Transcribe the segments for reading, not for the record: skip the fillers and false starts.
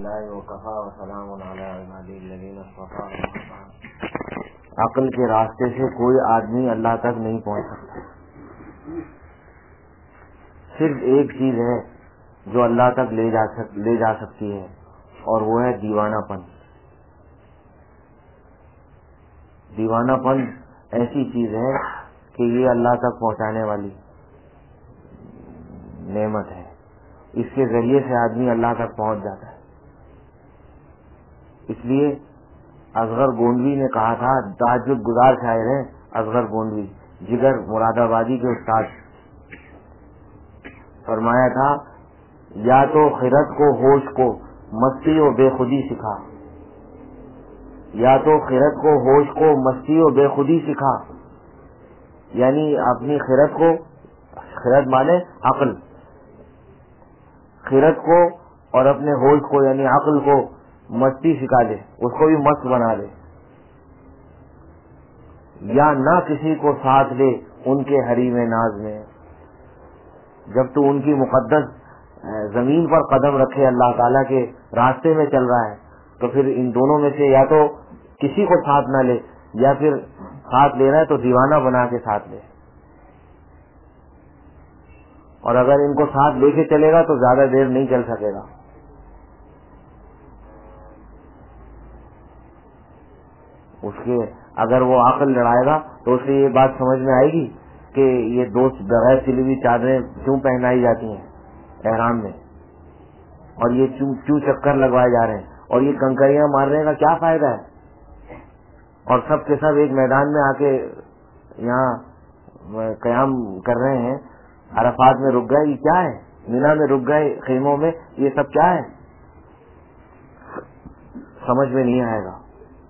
لله وكفى وسلام على عباده الذين اصطفى. عقل کے راستے سے کوئی آدمی اللہ تک نہیں پہنچ سکتا. صرف ایک چیز ہے جو اللہ تک لے جا سکتی ہے اور وہ ہے دیوانہ پن. دیوانہ پن ایسی چیز ہے کہ یہ اللہ تک پہنچانے والی نعمت ہے. اس کے ذریعے سے آدمی اللہ تک پہنچ جاتا ہے. اس لیے اصغر گونڈوی نے کہا تھا، تہجد گزار شاعر ہیں اصغر گونڈوی، جگر مراد آبادی کے استاد، فرمایا تھا یا تو خرد کو ہوش کو مستی و بے خودی سکھا، یا تو خرد کو ہوش کو مستی و بے خودی سکھا. یعنی اپنی خرد کو، خرد مانے عقل، خرد کو اور اپنے ہوش کو یعنی عقل کو مستی سکھا دے، اس کو بھی مست بنا دے. یا نہ کسی کو ساتھ لے ان کے حریم ناز میں. جب تو ان کی مقدس زمین پر قدم رکھے، اللہ تعالیٰ کے راستے میں چل رہا ہے، تو پھر ان دونوں میں سے یا تو کسی کو ساتھ نہ لے، یا پھر ساتھ لے رہا ہے تو دیوانہ بنا کے ساتھ لے. اور اگر ان کو ساتھ لے کے چلے گا تو زیادہ دیر نہیں چل سکے گا. اس کے اگر وہ عقل لڑائے گا تو اسے یہ بات سمجھ میں آئے گی کہ یہ دوست بغیر سلی ہوئی چادریں کیوں پہنائی جاتی ہیں احرام میں، اور یہ کیوں چکر لگوائے جا رہے ہیں، اور یہ کنکریاں مارنے کا کیا فائدہ ہے. اور سب کے سب ایک میدان میں آ کے یہاں قیام کر رہے ہیں، عرفات میں رک گئے، یہ کیا ہے، مینا میں رک گئے خیموں میں، یہ سب کیا ہے، سمجھ میں نہیں آئے گا.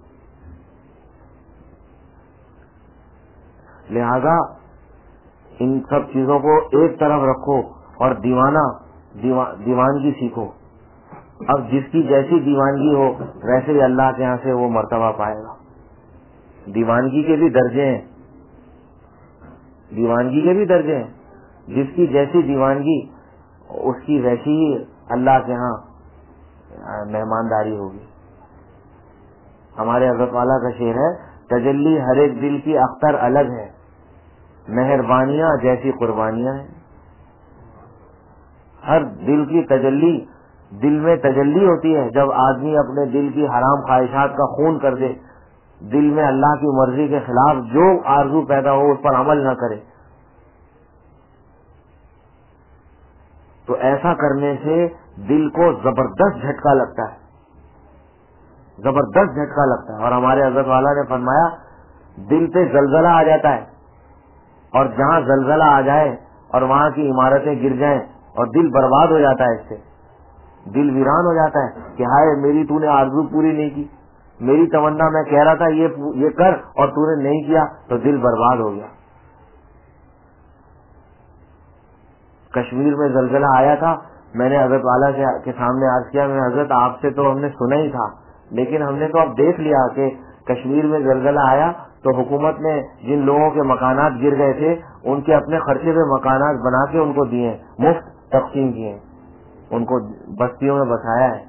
لہذا ان سب چیزوں کو ایک طرف رکھو اور دیوانگی سیکھو. اب جس کی جیسی دیوانگی ہو ویسے ہی اللہ کے ہاں سے وہ مرتبہ پائے گا. دیوانگی کے بھی درجے ہیں، دیوانگی کے بھی درجے ہیں. جس کی جیسی دیوانگی اس کی ویسی ہی اللہ کے ہاں مہمانداری ہوگی. ہمارے حضرت والا کا شعر ہے، تجلی ہر ایک دل کی اختر الگ ہے، مہربانیاں جیسی قربانیاں ہیں. ہر دل کی تجلی، دل میں تجلی ہوتی ہے جب آدمی اپنے دل کی حرام خواہشات کا خون کر دے، دل میں اللہ کی مرضی کے خلاف جو آرزو پیدا ہو اس پر عمل نہ کرے. تو ایسا کرنے سے دل کو زبردست جھٹکا لگتا ہے، زبردست جھٹکا لگتا ہے. اور ہمارے حضرت والا نے فرمایا دل پہ زلزلہ آ جاتا ہے، اور جہاں زلزلہ آ جائے اور وہاں کی عمارتیں گر جائیں اور دل برباد ہو جاتا ہے، اس سے دل ویران ہو جاتا ہے کہ ہائے میری تو نے آرزو پوری نہیں کی، میری تمنا میں کہہ رہا تھا یہ کر اور تو نے نہیں کیا، تو دل برباد ہو گیا. کشمیر میں زلزلہ آیا تھا، میں نے حضرت والا کے سامنے عرض کیا، میں حضرت آپ سے تو ہم نے سنا ہی تھا، لیکن ہم نے تو اب دیکھ لیا کہ کشمیر میں زلزلہ آیا تو حکومت نے جن لوگوں کے مکانات گر گئے تھے ان کے اپنے خرچے پہ مکانات بنا کے ان کو دیے، مفت تقسیم کیے، ان کو بستیوں میں بسایا ہے.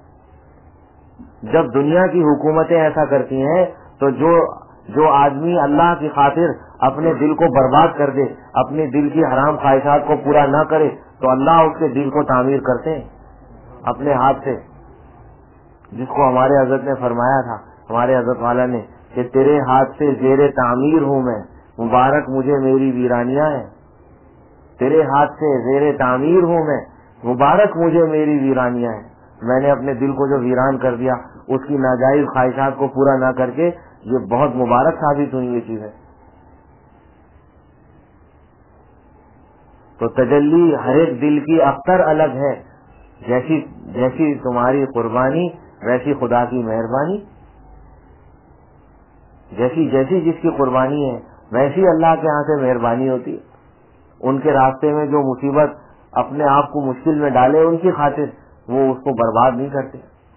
جب دنیا کی حکومتیں ایسا کرتی ہیں تو جو آدمی اللہ کی خاطر اپنے دل کو برباد کر دے، اپنے دل کی حرام خواہشات کو پورا نہ کرے، تو اللہ اس کے دل کو تعمیر کرتے ہیں اپنے ہاتھ سے. جس کو ہمارے حضرت نے فرمایا تھا، ہمارے حضرت والا نے، کہ تیرے ہاتھ سے زیر تعمیر ہوں میں، مبارک مجھے میری ویرانیاں ہیں. تیرے ہاتھ سے زیر تعمیر ہوں میں، مبارک مجھے میری ویرانیاں ہیں. میں نے اپنے دل کو جو ویران کر دیا، اس کی ناجائز خواہشات کو پورا نہ کر کے، یہ بہت مبارک ثابت ہوئی یہ چیز ہے. تو تجلی ہر ایک دل کی اختر الگ ہے، جیسی تمہاری قربانی ویسی خدا کی مہربانی. جیسی جس کی قربانی ہے ویسی اللہ کے ہاں سے مہربانی ہوتی ہے. ان کے راستے میں جو مصیبت اپنے آپ کو مشکل میں ڈالے، ان کی خاطر وہ اس کو برباد نہیں کرتے.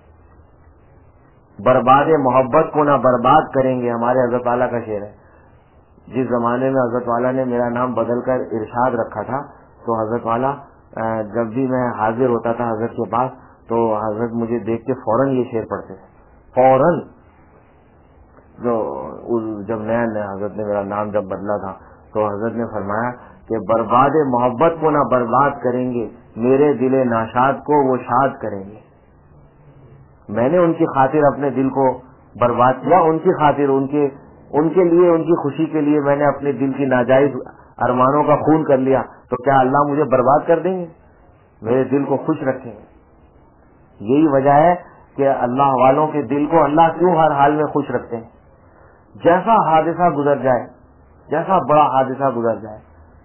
برباد محبت کو نہ برباد کریں گے، ہمارے حضرت والا کا شعر ہے. جس زمانے میں حضرت والا نے میرا نام بدل کر ارشاد رکھا تھا، تو حضرت والا جب بھی میں حاضر ہوتا تھا حضرت کے پاس تو حضرت مجھے دیکھ کے فوراً یہ شعر پڑھتے تھے، فوراً. جو جب نیا حضرت نے میرا نام جب بدلا تھا تو حضرت نے فرمایا کہ برباد محبت کو نہ برباد کریں گے، میرے دل ناشاد کو وہ شاد کریں گے. میں نے ان کی خاطر اپنے دل کو برباد کیا، ان کی خاطر ان کے لیے، ان کی خوشی کے لیے میں نے اپنے دل کی ناجائز ارمانوں کا خون کر لیا، تو کیا اللہ مجھے برباد کر دیں گے؟ میرے دل کو خوش رکھیں گے. یہی وجہ ہے کہ اللہ والوں کے دل کو اللہ کیوں ہر حال میں خوش رکھتے ہیں. جیسا حادثہ گزر جائے، جیسا بڑا حادثہ گزر جائے،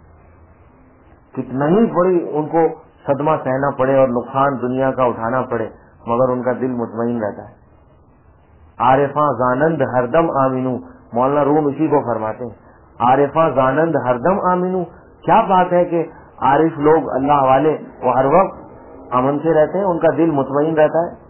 کتنا ہی بڑی ان کو صدمہ سہنا پڑے اور نقصان دنیا کا اٹھانا پڑے، مگر ان کا دل مطمئن رہتا ہے. عارفاں زانند ہر دم آمینو، مولانا روم اسی کو فرماتے ہیں، عارفاں زانند ہر دم آمینو. کیا بات ہے کہ عارف لوگ اللہ والے وہ ہر وقت امن سے رہتے ہیں، ان کا دل مطمئن رہتا ہے.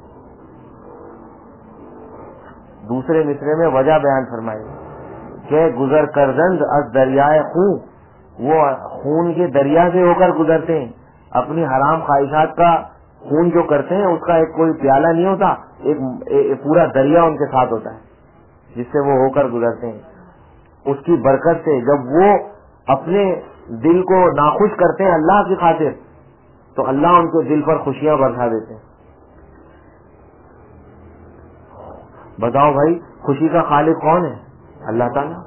دوسرے مصرے میں وجہ بیان فرمائی کہ گزر کردند از دریائے خون، وہ خون کے دریا سے ہو کر گزرتے ہیں. اپنی حرام خواہشات کا خون جو کرتے ہیں اس کا ایک کوئی پیالہ نہیں ہوتا، ایک پورا دریا ان کے ساتھ ہوتا ہے جس سے وہ ہو کر گزرتے ہیں. اس کی برکت سے جب وہ اپنے دل کو ناخوش کرتے ہیں اللہ کی خاطر، تو اللہ ان کے دل پر خوشیاں برسا دیتے ہیں. بتاؤ بھائی، خوشی کا خالق کون ہے؟ اللہ تعالیٰ.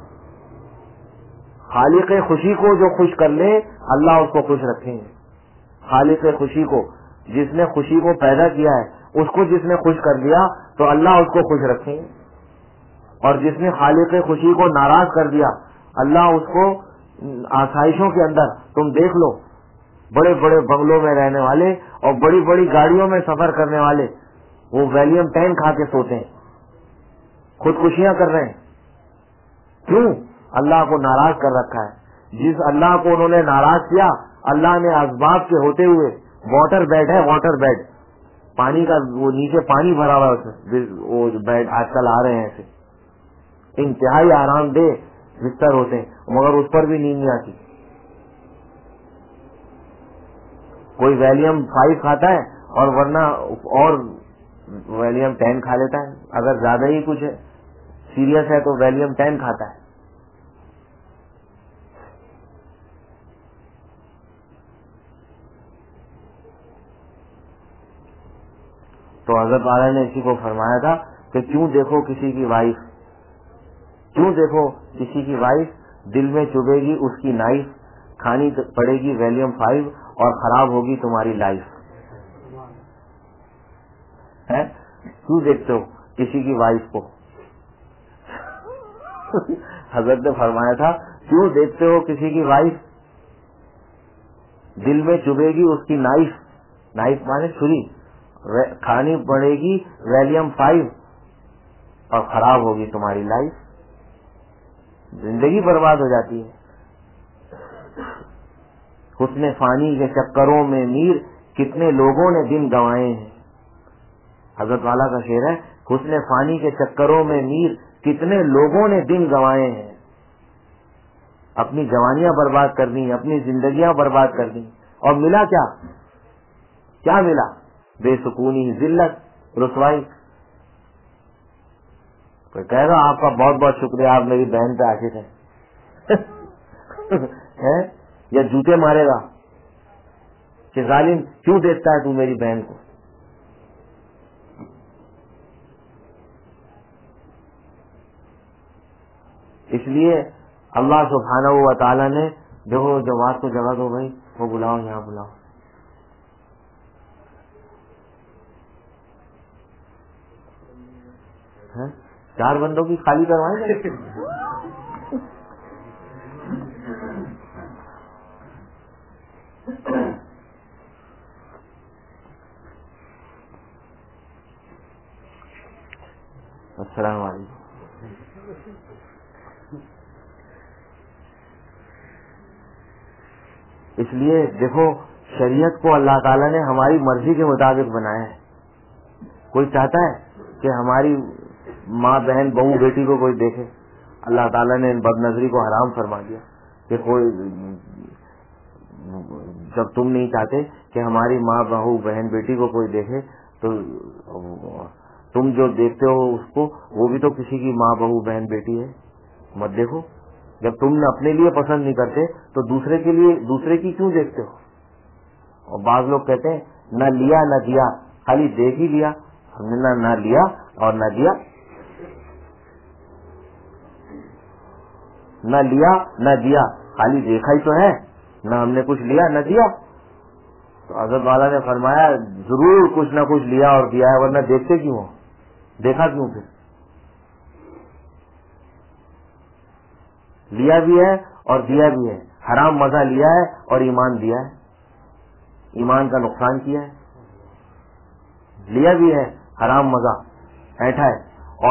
خالق خوشی کو جو خوش کر لے اللہ اس کو خوش رکھیں گے. خالق خوشی کو، جس نے خوشی کو پیدا کیا ہے، اس کو جس نے خوش کر دیا تو اللہ اس کو خوش رکھیں گے. اور جس نے خالق خوشی کو ناراض کر دیا اللہ اس کو آسائشوں کے اندر، تم دیکھ لو بڑے بڑے بنگلوں میں رہنے والے اور بڑی بڑی گاڑیوں میں سفر کرنے والے وہ ویلیم 10 کھا کے سوتے ہیں، خودکشیاں کر رہے ہیں. کیوں؟ اللہ کو ناراض کر رکھا ہے. جس اللہ کو انہوں نے ناراض کیا، اللہ نے اسباب کے ہوتے ہوئے، واٹر بیڈ ہے، واٹر بیڈ، پانی کا، وہ نیچے پانی بھرا ہوا ہے، وہ بیڈ آج کل آ رہے ہیں ایسے انتہائی آرام دہ بستر ہوتے ہیں، مگر اس پر بھی نیند نہیں آتی. کوئی ویلیم 5 کھاتا ہے اور ورنہ اور ویلیم 10 کھا لیتا ہے. اگر زیادہ ہی کچھ سیریس ہے تو ویلیم 10 کھاتا ہے. تو حضرت والا نے اسی کو فرمایا تھا کہ کیوں دیکھو کسی کی وائف، کیوں دیکھو کسی کی وائف، دل میں چبھے گی اس کی نائف، کھانی پڑے گی ویلیم 5 اور خراب ہوگی تمہاری لائف. کیوں دیکھتے ہو کسی کی وائف کو؟ حضرت نے فرمایا تھا کیوں دیکھتے ہو کسی کی وائف، دل میں چبھے گی اس کی نائف، نائف مانے چھری، کھانی پڑے گی ویلیم 5 اور خراب ہوگی تمہاری لائف. زندگی برباد ہو جاتی ہے. حسن فانی کے چکروں میں میر کتنے لوگوں نے دن گنوائے ہیں. حضرت والا کا شعر ہے، حسن فانی کے چکروں میں میر کتنے لوگوں نے دن گنوائے ہیں. اپنی جوانیاں برباد کر دی، اپنی زندگیاں برباد کر دی، اور ملا کیا؟ کیا ملا؟ بے سکونی، ذلت، رسوائی. کوئی کہے گا آپ کا بہت بہت شکریہ، آپ میری بہن پہ عاشق ہیں یا جوتے مارے گا کہ ظالم کیوں دیکھتا ہے تو میری بہن کو. اس لیے اللہ سبحانہ و تعالیٰ نے، دیکھو جواد کو جگہ دو بھائی، وہ بلاؤ، یہاں بلاؤ. چار بندوں کی خالی کروائیں گے. السلام علیکم. اس لیے دیکھو شریعت کو اللہ تعالیٰ نے ہماری مرضی کے مطابق بنایا ہے. کوئی چاہتا ہے کہ ہماری ماں بہن بہو بیٹی کو کوئی دیکھے؟ اللہ تعالیٰ نے بد نظری کو حرام فرما دیا کہ کوئی، جب تم نہیں چاہتے کہ ہماری ماں بہو بہن بیٹی کو کوئی دیکھے تو تم جو دیکھتے ہو اس کو وہ بھی تو کسی کی ماں بہو بہن بیٹی ہے، مت دیکھو. جب تم نے اپنے لیے پسند نہیں کرتے تو دوسرے کے لیے دوسرے کی کیوں دیکھتے ہو؟ اور بعض لوگ کہتے ہیں نہ لیا نہ دیا، خالی دیکھ ہی لیا، ہم نے نہ لیا اور نہ دیا، نہ لیا نہ دیا، خالی دیکھا ہی تو ہے، نہ ہم نے کچھ لیا نہ دیا. تو حضرت والا نے فرمایا ضرور کچھ نہ کچھ لیا اور دیا ہے، ورنہ دیکھتے کیوں ہو؟ دیکھا کیوں پھر؟ لیا بھی ہے اور دیا بھی ہے، حرام مزہ لیا ہے اور ایمان دیا ہے، ایمان کا نقصان کیا ہے. لیا بھی ہے حرام مزہ ایٹھا ہے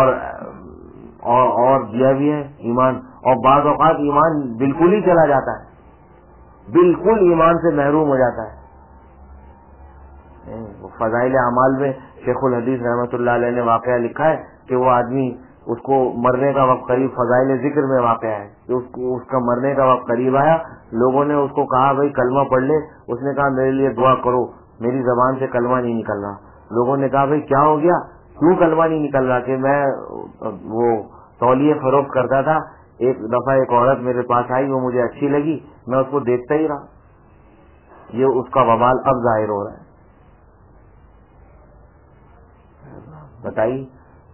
اور دیا بھی ہے ایمان. اور بعض اوقات ایمان بالکل ہی چلا جاتا ہے، بالکل ایمان سے محروم ہو جاتا ہے. فضائل اعمال میں شیخ الحدیث رحمۃ اللہ علیہ نے واقعہ لکھا ہے کہ وہ آدمی اس کو مرنے کا وقت قریب، فضائل ذکر میں واقعہ ہے کہ اس کا مرنے کا وقت قریب آیا، لوگوں نے اس کو کہا بھائی کلمہ پڑھ لے، اس نے کہا میرے لیے دعا کرو، میری زبان سے کلمہ نہیں نکل رہا. لوگوں نے کہا بھائی کیا ہو گیا، کیوں کلمہ نہیں نکل رہا؟ کہ میں وہ تولیے فروخت کرتا تھا، ایک دفعہ ایک عورت میرے پاس آئی، وہ مجھے اچھی لگی، میں اس کو دیکھتا ہی رہا. یہ اس کا وبال اب ظاہر ہو رہا ہے. بتائیے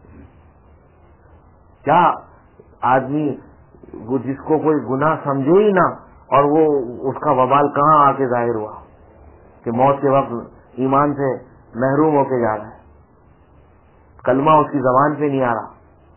کیا آدمی جس کو کوئی گناہ سمجھے ہی نہ اور وہ اس کا وبال کہاں آ کے ظاہر ہوا کہ موت کے وقت ایمان سے محروم ہو کے جا رہا ہے، کلمہ اس کی زبان پہ نہیں آ رہا.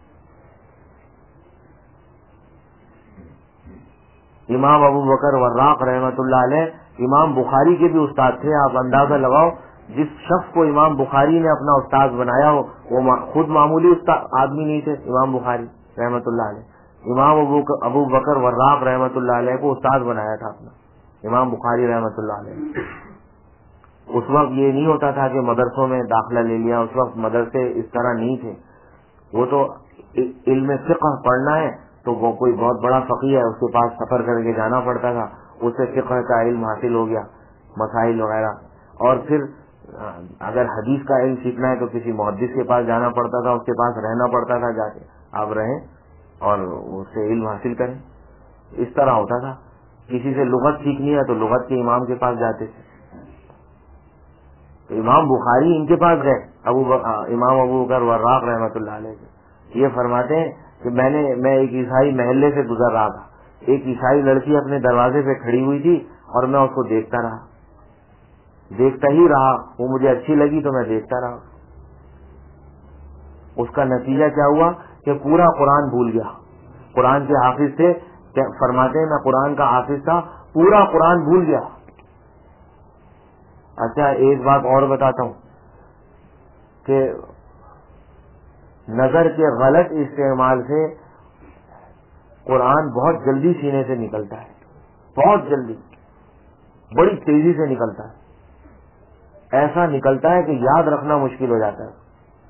امام ابو بکر وراق رحمۃ اللہ علیہ امام بخاری کے بھی استاد تھے. آپ اندازہ لگاؤ جس شخص کو امام بخاری نے اپنا استاد بنایا ہو وہ خود معمولی آدمی نہیں تھے. امام بخاری رحمۃ اللہ علیہ امام ابو بکر وراق رحمۃ اللہ علیہ کو استاد بنایا تھا اپنا، امام بخاری رحمۃ اللہ علیہ. اس وقت یہ نہیں ہوتا تھا کہ مدرسوں میں داخلہ لے لیا، اس وقت مدرسے اس طرح نہیں تھے. وہ تو علم فقہ پڑھنا ہے تو وہ کوئی بہت بڑا فقیہ ہے، اس کے پاس سفر کر کے جانا پڑتا تھا، اس سے فقہ کا علم حاصل ہو گیا، مسائل وغیرہ. اور پھر اگر حدیث کا علم سیکھنا ہے تو کسی محدث کے پاس جانا پڑتا تھا، اس کے پاس رہنا پڑتا تھا، جا کے آپ رہیں اور اس سے علم حاصل کریں. اس طرح ہوتا تھا. کسی سے لغت سیکھنی ہے تو لغت کے امام کے پاس جاتے تھے. تو امام بخاری ان کے پاس گئے، امام ابو بکر وراق رحمۃ اللہ علیہ سے. یہ فرماتے ہیں کہ میں ایک عیسائی محلے سے گزر رہا تھا، ایک عیسائی لڑکی اپنے دروازے پہ کھڑی ہوئی تھی اور میں اس کو دیکھتا ہی رہا، وہ مجھے اچھی لگی تو میں دیکھتا رہا. اس کا نتیجہ کیا ہوا کہ پورا قرآن بھول گیا. قرآن کے حافظ تھے، فرماتے ہیں میں قرآن کا حافظ تھا، پورا قرآن بھول گیا. اچھا ایک بات اور بتاتا ہوں کہ نظر کے غلط استعمال سے قرآن بہت جلدی سینے سے نکلتا ہے، بہت جلدی، بڑی تیزی سے نکلتا ہے. ایسا نکلتا ہے کہ یاد رکھنا مشکل ہو جاتا ہے.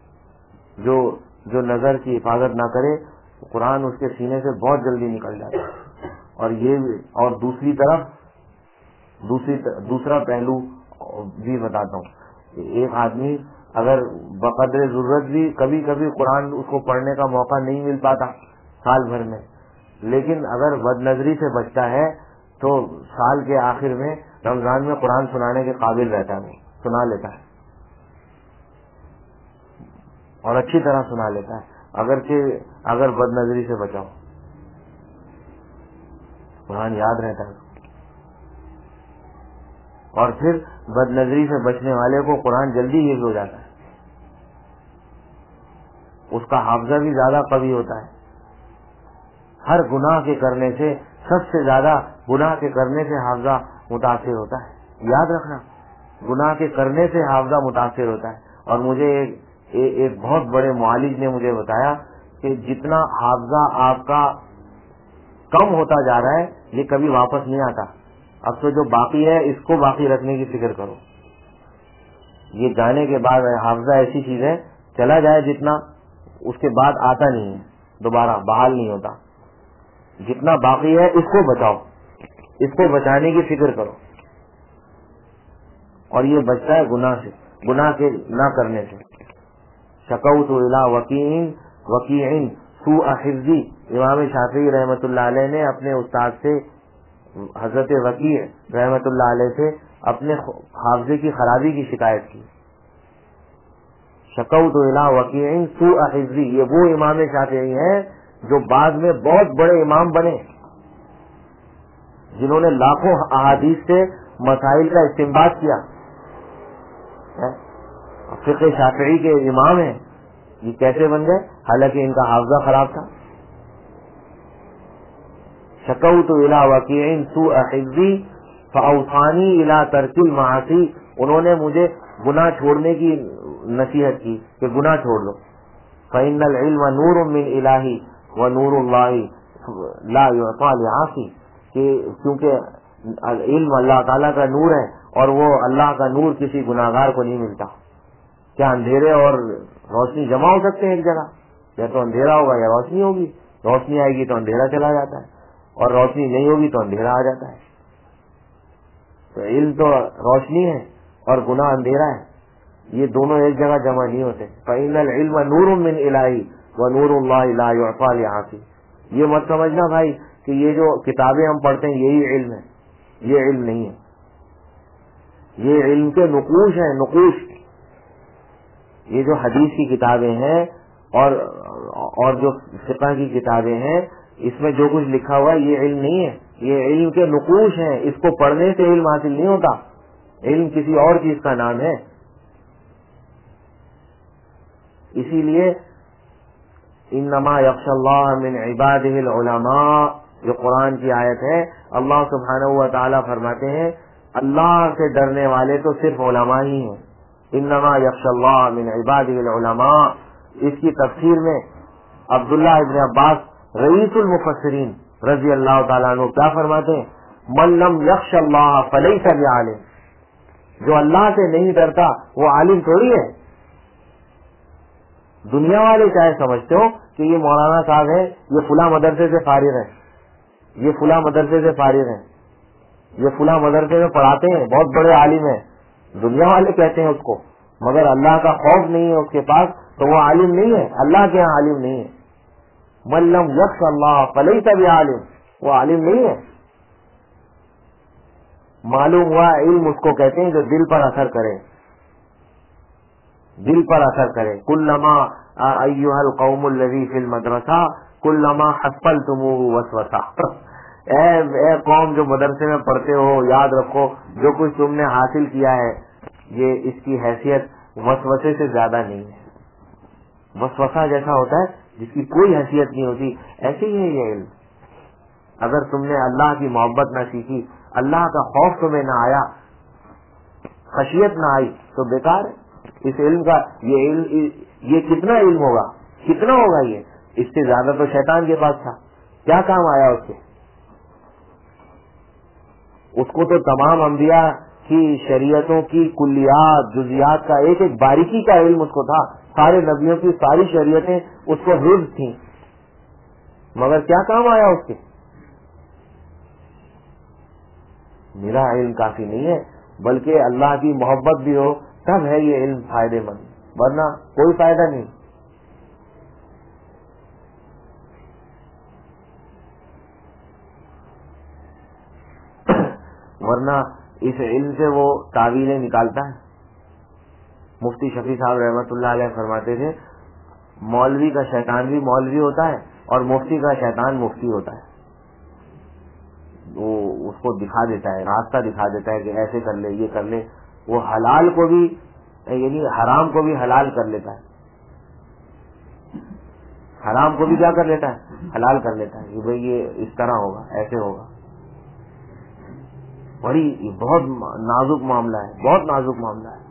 جو نظر کی حفاظت نہ کرے قرآن اس کے سینے سے بہت جلدی نکل جاتا ہے. اور دوسری طرف دوسرا پہلو بھی بتاتا ہوں. ایک آدمی اگر بقدر ضرورت بھی کبھی کبھی قرآن اس کو پڑھنے کا موقع نہیں مل پاتا سال بھر میں، لیکن اگر بد نظری سے بچتا ہے تو سال کے آخر میں رمضان میں قرآن سنانے کے قابل رہتا ہے، وہ سنا لیتا ہے اور اچھی طرح سنا لیتا ہے. اگر بد نظری سے بچاؤ قرآن یاد رہتا ہے. اور پھر بد نظری سے بچنے والے کو قرآن جلدی حفظ ہو جاتا ہے، اس کا حافظہ بھی زیادہ قوی ہوتا ہے. ہر گناہ کے کرنے سے، سب سے زیادہ گناہ کے کرنے سے حافظہ متاثر ہوتا ہے. یاد رکھنا، گناہ کے کرنے سے حافظہ متاثر ہوتا ہے. اور مجھے ایک بہت بڑے معالج نے مجھے بتایا کہ جتنا حافظہ آپ کا کم ہوتا جا رہا ہے یہ کبھی واپس نہیں آتا. اب تو جو باقی ہے اس کو باقی رکھنے کی فکر کرو. یہ جانے کے بعد حافظہ ایسی چیز ہے، چلا جائے جتنا اس کے بعد آتا نہیں ہے، دوبارہ بحال نہیں ہوتا. جتنا باقی ہے اس کو بچاؤ، اس کو بچانے کی فکر کرو. اور یہ بچتا ہے گناہ سے. گناہ کے نہ کرنے سے. شکوت الی وکیع سوء حفظی. امام شافعی رحمۃ اللہ علیہ نے اپنے استاد سے حضرت وکیع رحمۃ اللہ علیہ سے اپنے حافظے کی خرابی کی شکایت کی. شکوت الی وکیع سوء حفظی. یہ وہ امام شافعی ہیں جو بعد میں بہت بڑے امام بنے، جنہوں نے لاکھوں احادیث سے مسائل کا استنباط کیا. فقہ شافعی کے امام ہیں، یہ کیسے بن گئے؟ حالانکہ ان کا حافظہ خراب تھا. شکوت الی وکیع سوء حفظی فاوصانی الی ترک المعاصی. انہوں نے مجھے گناہ چھوڑنے کی نصیحت کی کہ گناہ چھوڑ لو. فإن العلم نور من الہ ونور اللہ لا یعطی لعاصی. کہ کیونکہ علم اللہ تعالیٰ کا نور ہے اور وہ اللہ کا نور کسی گناہگار کو نہیں ملتا. کیا اندھیرے اور روشنی جمع ہو سکتے ہیں ایک جگہ؟ یا تو اندھیرا ہوگا یا روشنی ہوگی. روشنی آئے گی تو اندھیرا چلا جاتا ہے، اور روشنی نہیں ہوگی تو اندھیرا آ جاتا ہے. تو علم تو روشنی ہے اور گناہ اندھیرا ہے، یہ دونوں ایک جگہ جمع نہیں ہوتے. فإن العلم نور من الہ ونور اللہ لا یعطی لعاصی. یہ مت سمجھنا بھائی کہ یہ جو کتابیں ہم پڑھتے ہیں یہی علم ہے. یہ علم نہیں ہے، یہ علم کے نقوش ہیں. نقوش یہ جو حدیث کی کتابیں ہیں اور جو فقہ کی کتابیں ہیں، اس میں جو کچھ لکھا ہوا ہے یہ علم نہیں ہے، یہ علم کے نقوش ہیں. اس کو پڑھنے سے علم حاصل نہیں ہوتا، علم کسی اور چیز کا نام ہے. اسی لیے انما یخشی اللہ من عبادہ العلماء، جو قرآن کی آیت ہے، اللہ سبحانہ و تعالیٰ فرماتے ہیں اللہ سے ڈرنے والے تو صرف علماء ہی ہیں. انما یخشی اللہ من عبادہ العلماء. اس کی تفسیر میں عبداللہ ابن عباس رئیس المفسرین رضی اللہ تعالیٰ عنہ کیا فرماتے ہیں؟ من لم یخش اللہ فلیس بعالم. جو اللہ سے نہیں ڈرتا وہ عالم تھوڑی ہے. دنیا والے چاہے سمجھتے ہو کہ یہ مولانا صاحب ہے، یہ فلاں مدرسے سے فارغ ہے، یہ فلاں مدرسے سے فارغ ہے، یہ فلاں مدرسے میں پڑھاتے ہیں، بہت بڑے عالم ہیں. دنیا والے کہتے ہیں اس کو، مگر اللہ کا خوف نہیں ہے اس کے پاس تو وہ عالم نہیں ہے، اللہ کے یہاں عالم نہیں ہے. من لم یخش اللہ فلیس بعالم، وہ عالم نہیں ہے. معلوم ہوا علم اس کو کہتے ہیں جو دل پر اثر کرے، دل پر اثر کرے. کلما ایھا القوم الذی فی المدرسہ کلما حصلتموہ وسوسہ. اے قوم جو مدرسے میں پڑھتے ہو، یاد رکھو جو کچھ تم نے حاصل کیا ہے یہ اس کی حیثیت وسوسے سے زیادہ نہیں ہے. وسوسہ جیسا ہوتا ہے جس کی کوئی حیثیت نہیں ہوتی، ایسے ہی ہے یہ علم. اگر تم نے اللہ کی محبت نہ سیکھی، اللہ کا خوف تمہیں نہ آیا، خشیت نہ آئی تو بیکار ہے. اس علم کا یہ کتنا علم ہوگا، کتنا ہوگا یہ؟ اس سے زیادہ تو شیطان کے پاس تھا. کیا کام آیا اس سے؟ اس کو تو تمام انبیاء کی شریعتوں کی کلیات جزیات کا ایک ایک باریکی کا علم اس کو تھا. سارے نبیوں کی ساری شریعتیں اس کو حفظ تھیں، مگر کیا کام آیا اس کے؟ میرا علم کافی نہیں ہے، بلکہ اللہ کی محبت بھی ہو تب ہے یہ علم فائدے مند، ورنہ کوئی فائدہ نہیں. ورنہ اس علم سے وہ تعویلیں نکالتا ہے. مفتی شفیع صاحب رحمۃ اللہ علیہ فرماتے تھے مولوی کا شیطان بھی مولوی ہوتا ہے اور مفتی کا شیطان مفتی ہوتا ہے. وہ اس کو دکھا دیتا ہے، راستہ دکھا دیتا ہے کہ ایسے کر لے، یہ کر لے. وہ حلال کو بھی یعنی حرام کو بھی حلال کر لیتا ہے، حرام کو بھی کیا کر لیتا ہے؟ حلال کر لیتا ہے کہ بھئی یہ اس طرح ہوگا، ایسے ہوگا. بڑی بہت نازک معاملہ ہے، بہت نازک معاملہ ہے.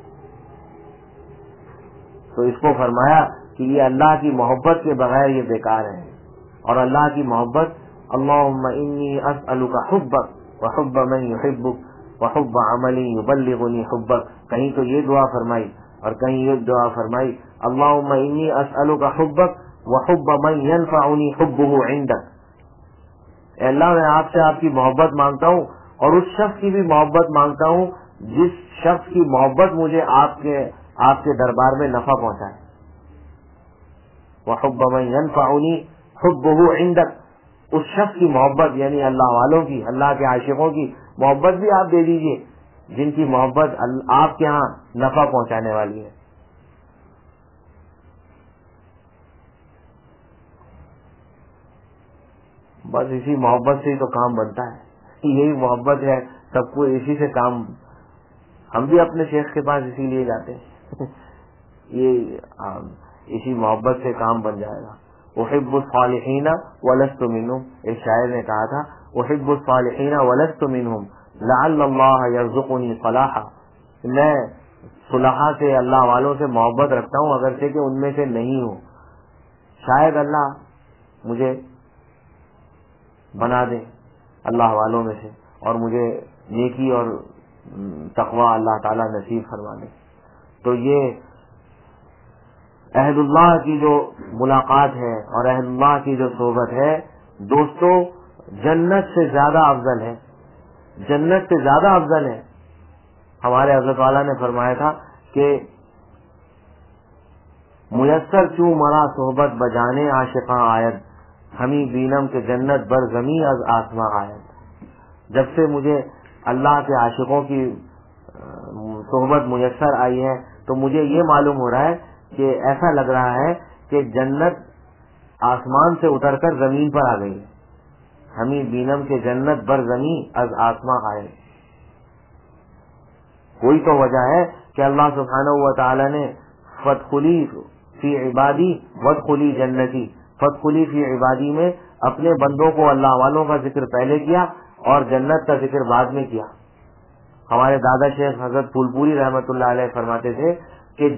تو اس کو فرمایا کہ یہ اللہ کی محبت کے بغیر یہ بیکار ہے. اور اللہ کی محبت، اللہم انی اسألک حبک وحب من یحبک وحب عمل یبلغنی حبک. کہیں تو یہ دعا فرمائی اور کہیں یہ دعا فرمائی اللہم انی اسألک حبک وحب من ینفعنی حبہ عندک. اے اللہ میں آپ سے آپ کی محبت مانگتا ہوں اور اس شخص کی بھی محبت مانگتا ہوں جس شخص کی محبت مجھے آپ کے دربار میں نفع پہنچائے. وحب من ينفعنی حبہ عندک, اس شخص کی محبت یعنی اللہ والوں کی, اللہ کے عاشقوں کی محبت بھی آپ دے دیجئے جن کی محبت آپ کے ہاں نفع پہنچانے والی ہے. بس اسی محبت سے ہی تو کام بنتا ہے, یہی محبت ہے سب کو, اسی سے کام. ہم بھی اپنے شیخ کے پاس اسی لیے جاتے ہیں یہ اسی محبت سے کام بن جائے گا. احب الصالحین ولست منہم, ایک شاعر نے کہا تھا احب الصالحین ولست منہم لعل اللہ یرزقنی صلاحا, میں صلاحہ سے, اللہ والوں سے محبت رکھتا ہوں اگرچہ کہ ان میں سے نہیں ہوں, شاید اللہ مجھے بنا دے اللہ والوں میں سے اور مجھے نیکی اور تقوی اللہ تعالی نصیب فرما دے. تو یہ اہل اللہ کی جو ملاقات ہے اور اہل اللہ کی جو صحبت ہے دوستو, جنت سے زیادہ افضل ہے, جنت سے زیادہ افضل ہے. ہمارے حضرت والا نے فرمایا تھا کہ میسر چوں مرا صحبت بجانے عاشقاں آید, ہمیں بینم کے جنت بر زمیں از آسماں آید. جب سے مجھے اللہ کے عاشقوں کی صحبت میسر آئی ہے تو مجھے یہ معلوم ہو رہا ہے کہ ایسا لگ رہا ہے کہ جنت آسمان سے اتر کر زمین پر آ گئی ہے. ہمیں بینم کے جنت بر زمین از آسماں آئے. کوئی تو وجہ ہے کہ اللہ سبحانہ و تعالی نے فادخلی فی عبادی وادخلی جنتی, فادخلی فی عبادی میں اپنے بندوں کو اللہ والوں کا ذکر پہلے کیا اور جنت کا ذکر بعد میں کیا. ہمارے دادا شیخ حضرت پھول پوری رحمت اللہ علیہ فرماتے تھے کہ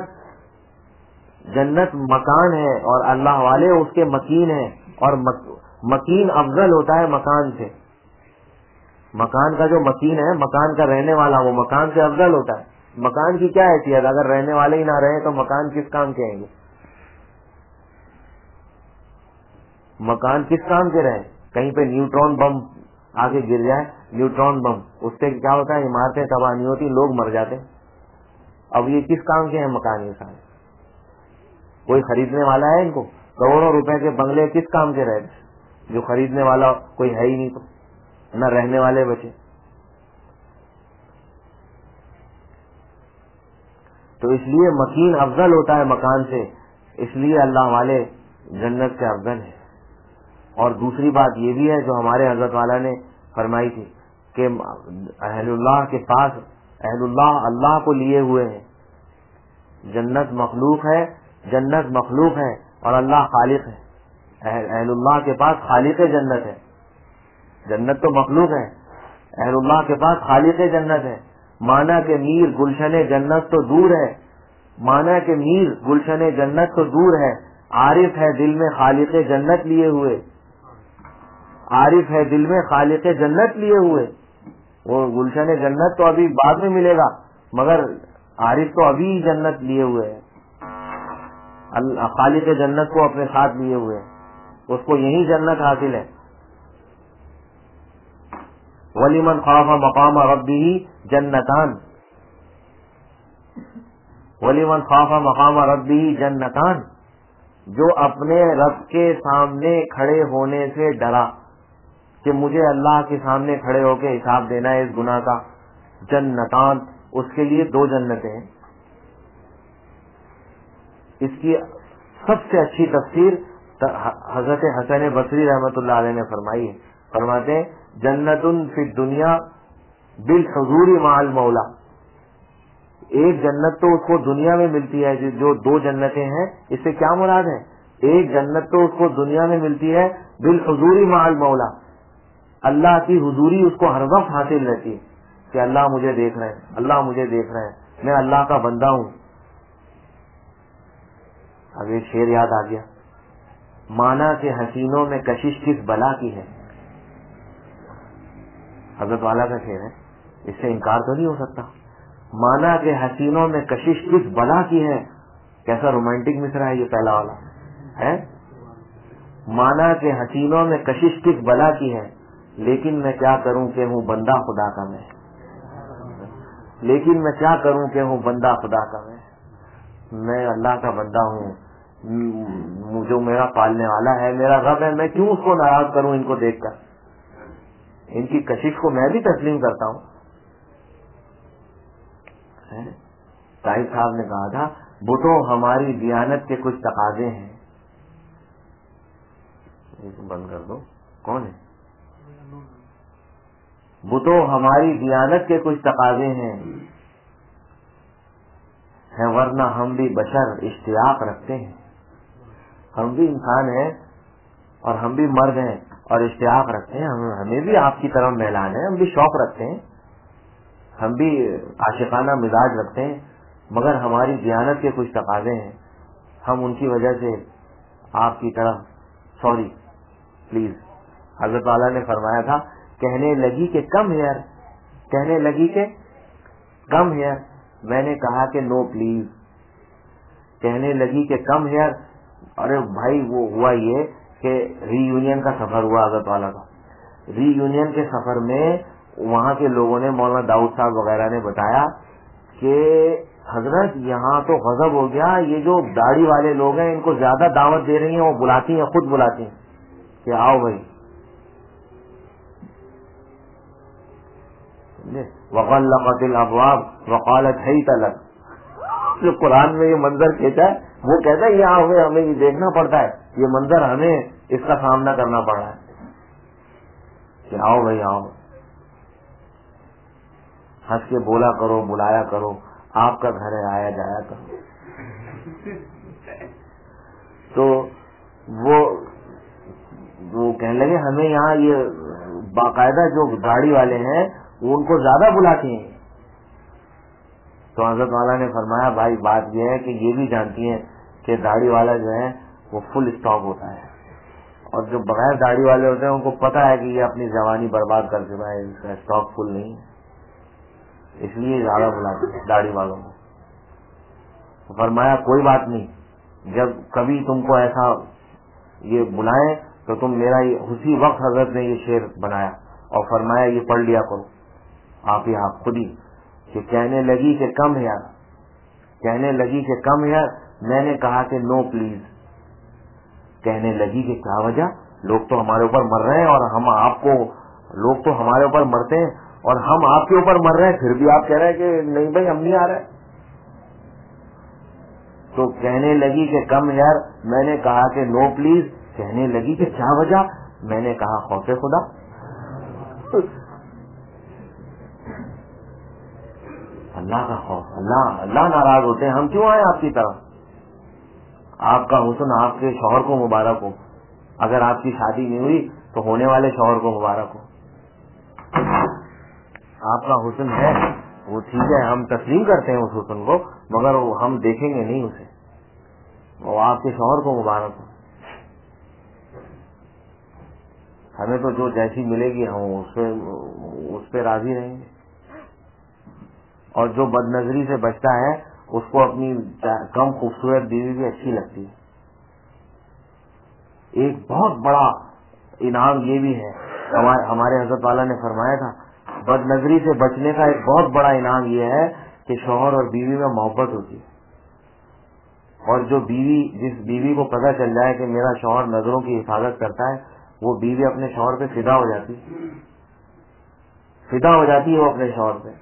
جنت مکان ہے اور اللہ والے اس کے مکین ہیں, اور مکین افضل ہوتا ہے مکان سے. مکان کا جو مکین ہے, مکان کا رہنے والا, وہ مکان سے افضل ہوتا ہے. مکان کی کیا حیثیت, اگر رہنے والے ہی نہ رہے تو مکان کس کام کے ہیں گے, مکان کس کام کے رہے. کہیں پہ نیوٹرون بم آ کے گر جائے, نیوٹرون بم, اس سے کیا ہوتا ہے, عمارتیں تباہ نہیں ہوتی, لوگ مر جاتے. اب یہ کس کام کے ہیں مکان, یہ سارے کوئی خریدنے والا ہے ان کو؟ کروڑوں روپے کے بنگلے کس کام کے رہے, جو خریدنے والا کوئی ہے ہی نہیں, تو نہ رہنے والے بچے. تو اس لیے مکین افضل ہوتا ہے مکان سے, اس لیے اللہ والے جنت سے افضل ہے. اور دوسری بات یہ بھی ہے جو ہمارے حضرت والا نے فرمائی تھی کہ اہل اللہ کے پاس, اہل اللہ اللہ کو لیے ہوئے ہیں. جنت مخلوق ہے, جنت مخلوق ہے اور اللہ خالق ہے. اہل اللہ کے پاس خالق جنت ہے, جنت تو مخلوق ہے, اہل اللہ کے پاس خالق جنت ہے. مانا کہ میر گلشن جنت تو دور ہے, مانا کہ میر گلشن جنت تو دور ہے, عارف ہے دل میں خالق جنت لیے ہوئے, عارف ہے دل میں خالق جنت لیے ہوئے. وہ گلشن جنت تو ابھی بعد میں ملے گا, مگر عارف تو ابھی جنت لیے ہوئے ہے, خالق جنت کو اپنے ساتھ لیے ہوئے ہیں, اس کو یہی جنت حاصل ہے. وَلِمَنْ خَافَ مَقَامَ رَبِّهِ جَنَّتَانِ, وَلِمَنْ خَافَ مَقَامَ رَبِّهِ جَنَّتَانِ, جو اپنے رب کے سامنے کھڑے ہونے سے ڈرا کہ مجھے اللہ کے سامنے کھڑے ہو کے حساب دینا ہے اس گناہ کا. جنتان, اس کے لیے دو جنتیں ہیں. اس کی سب سے اچھی تفسیر حضرت حسن بصری رحمت اللہ علیہ نے فرمائی ہے. فرماتے ہیں جنت فی الدنیا بالحضور مع المولا, ایک جنت تو اس کو دنیا میں ملتی ہے, جو دو جنتیں ہیں اس سے کیا مراد ہے, ایک جنت تو اس کو دنیا میں ملتی ہے بالحضور مع المولا, اللہ کی حضوری اس کو ہر وقت حاصل رہتی ہے کہ اللہ مجھے دیکھ رہے ہیں, اللہ مجھے دیکھ رہے ہیں, میں اللہ کا بندہ ہوں. اب ایک شعر یاد آ گیا, مانا کہ حسینوں میں کشش کس بلا کی ہے, حضرت والا کا شعر ہے, اس سے انکار تو نہیں ہو سکتا. مانا کہ حسینوں میں کشش کس بلا کی ہے, کیسا رومانٹک مصرع ہے یہ پہلا والا ہے. مانا کہ حسینوں میں کشش کس بلا کی ہے, لیکن میں کیا کروں کہ ہوں بندہ خدا کا میں. لیکن میں کیا کروں کہ ہوں بندہ خدا کا، میں اللہ کا بندہ ہوں، جو میرا پالنے والا ہے میرا رب ہے، میں کیوں اس کو ناراض کروں ان کو دیکھ کر؟ ان کی کشش کو میں بھی تسلیم کرتا ہوں۔ طاہر صاحب نے کہا تھا بتوں ہماری دیانت کے کچھ تقاضے ہیں، بند کر دو، کون ہے؟ بتوں ہماری دیانت کے کچھ تقاضے ہیں ورنہ ہم بھی بشر اشتیاق رکھتے ہیں، ہم بھی انسان ہیں اور ہم بھی مرد ہیں اور اشتیاق رکھتے ہیں، ہمیں بھی آپ کی طرف میلان ہے، ہم بھی شوق رکھتے ہیں، ہم بھی عاشقانہ مزاج رکھتے ہیں، مگر ہماری دیانت کے کچھ تقاضے ہیں، ہم ان کی وجہ سے آپ کی طرف سوری پلیز۔ حضرت والا نے فرمایا تھا کہنے لگی کہ کم ہیئر، کہنے لگی کہ کم ہیئر، میں نے کہا کہ نو پلیز۔ کہنے لگی کہ کم ہیئر، ارے بھائی وہ ہوا یہ کہ ری یونین کا سفر ہوا حضرت والا کا، ری یونین کے سفر میں وہاں کے لوگوں نے، مولانا داؤد صاحب وغیرہ نے بتایا کہ حضرت یہاں تو غضب ہو گیا، یہ جو داڑھی والے لوگ ہیں ان کو زیادہ دعوت دے رہی ہیں، وہ بلاتی ہیں، خود بلاتی ہیں کہ آؤ بھائی۔ وغلقت الابواب وقالت حیت لک، جو قرآن میں یہ منظر کہتا ہے وہ کہتا ہے یہاں ہمیں یہ دیکھنا پڑتا ہے، یہ منظر ہمیں اس کا سامنا کرنا پڑ رہا ہے کہ آؤ بھائی آؤ، ہنس کے بولا کرو، بلایا کرو، آپ کا گھر ہے آیا جایا کرو۔ تو وہ کہنے لگے ہمیں یہاں یہ باقاعدہ جو داڑھی والے ہیں وہ ان کو زیادہ بلاتے ہیں۔ تو حضرت والا نے فرمایا بھائی بات یہ ہے کہ یہ بھی جانتی ہیں کہ داڑھی والا جو ہے وہ فل اسٹاک ہوتا ہے، اور جو بغیر داڑھی والے ہوتے ہیں ان کو پتا ہے کہ یہ اپنی جوانی برباد کر چکا ہے، اس کا اسٹاک فل نہیں ہے، اس لیے زیادہ بلاتے ہیں داڑھی والوں کو۔ فرمایا کوئی بات نہیں، جب کبھی تم کو ایسا یہ بلائیں تو تم میرا اسی وقت حضرت نے یہ شعر بنایا اور فرمایا یہ پڑھ لیا کرو آپ خود ہی، کہ کہنے لگی کہ کم ہے، کہنے لگی کہ کم ہے، میں نے کہا کہ نو پلیز۔ کہنے لگی کہ کیا وجہ، لوگ تو ہمارے اوپر مر رہے ہیں اور ہم آپ کو، لوگ تو ہمارے اوپر مرتے ہیں اور ہم آپ کے اوپر مر رہے ہیں، پھر بھی آپ کہہ رہے ہیں کہ نہیں بھائی ہم نہیں آ رہے۔ تو کہنے لگی کہ کم یار، میں نے کہا کہ نو پلیز۔ کہنے لگی کہ کیا وجہ، میں نے کہا خوف خدا۔ اللہ کا خوف، اللہ ناراض ہوتے ہیں، ہم کیوں آئے آپ کی طرف؟ آپ کا حسن آپ کے شوہر کو مبارک ہو، اگر آپ کی شادی نہیں ہوئی تو ہونے والے شوہر کو مبارک ہو۔ آپ کا حسن ہے وہ ٹھیک ہے، ہم تسلیم کرتے ہیں اس حسن کو، مگر ہم دیکھیں گے نہیں اسے، وہ آپ کے شوہر کو مبارک ہو۔ ہمیں تو جو جیسی ملے گی ہم اس پہ راضی رہیں گے، اور جو بد نظری سے بچتا ہے اس کو اپنی کم خوبصورت بیوی بھی اچھی لگتی ہے۔ ایک بہت بڑا انعام یہ بھی ہے، ہمارے حضرت والا نے فرمایا تھا بد نظری سے بچنے کا ایک بہت بڑا انعام یہ ہے کہ شوہر اور بیوی میں محبت ہوتی ہے، اور جس بیوی کو پتہ چل جائے کہ میرا شوہر نظروں کی حفاظت کرتا ہے، وہ بیوی اپنے شوہر پہ فدا ہو جاتی ہے وہ اپنے شوہر پہ،